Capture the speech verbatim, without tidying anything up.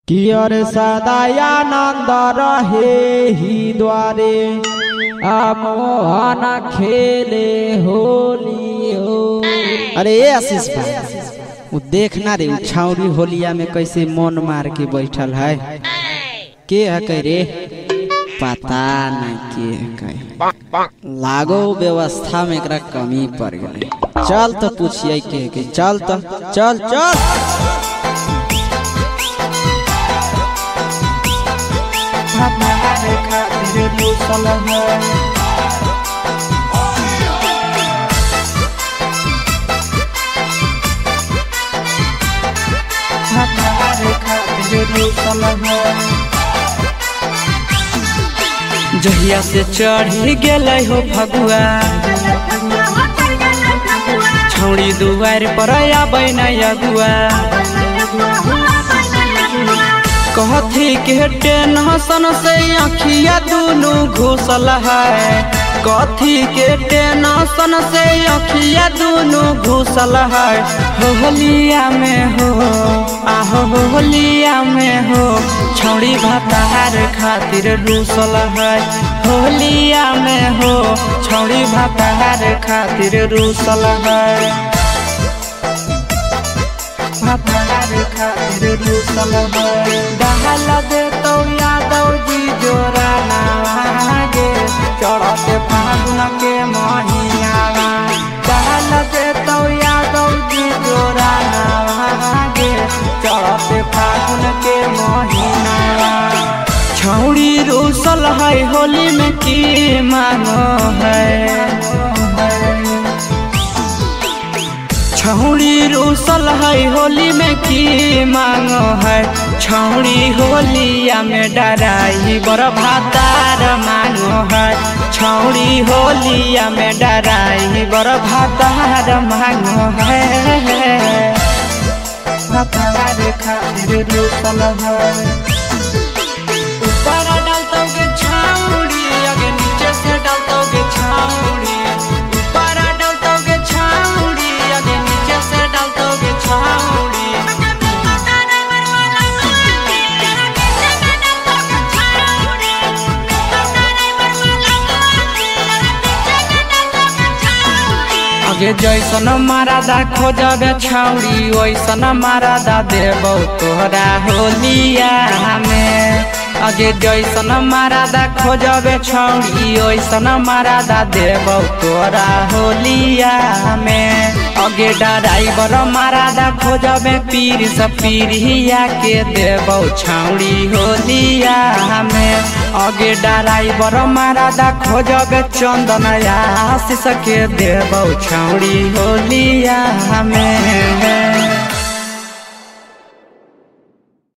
कियर सदायानंद रहे ही द्वारे मोहन खेले होली हो। अरे ए आशीष भाई वो देखना रे छाउरी होलिया में कैसे मन मार के बैठल है। के है कह रे पता नहीं के है कह लागो व्यवस्था में एकरा कमी पड़ गई। चल तो पूछिए के, के चल तो चल चल हमारे खातिर दूसल है हमारे खातिर दूसल है। जहिया से चढ़ी गेलै हो फगुआ छौड़ी दुआर पर आबै नै अगुआ कहथी के टेंशन से अखिया दुनू घुसल है। कथी के टेंशन से अखिया दुनू घुसल है। होलिया में हो आहो होलिया में हो छौड़ी भातार खातिर रूसल है। होलिया में हो छौड़ी भातार खातिर रूसल है। भातार खातिर रूसल है। दहल दे तो यादव जी जोरा नागे चढ़ते फागुन के महीना। दहल दे तो यादव जी जोरा नागे चढ़ते फागुन के महीना। छौड़ी रूसल है होली में की मांगो है। छौड़ी रूसल है होली में की मांगो है। छौड़ी होलिया में डराई बर भातार मांगो है। छौड़ी होलिया में डराई बर भातार मांगो है। भातार खातिर रूसल है। ऊपर डालतोगे छौड़ी आगे नीचे से डालतोगे छौड़ी। ऊपर डालतोगे छौड़ी आगे नीचे से डालतोगे छौड़ी। आगे जैसन मारादा खोजबे छौड़ी वैसन मारादा देबो तोहरा होलिया में। आगे जैसन मारादा खोजबे छौड़ी वैसन मारादा देबो तोरा होलिया में। आगे ड्राइवर मारादा खोजबे पीर से पीरिया के देबो छौड़ी होलिया में। आगे ड्राइवर मारादा खोजबे चंदन आशीष के देबो छौड़ी होलिया में।